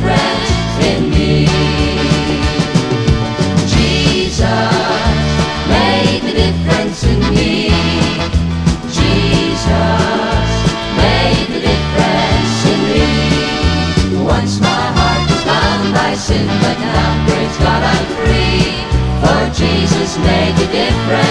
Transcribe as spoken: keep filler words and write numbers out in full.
difference in me. Jesus made the difference in me. Jesus made the difference in me. Once my heart was bound by sin, but now, praise God, I'm free. For Jesus made the difference.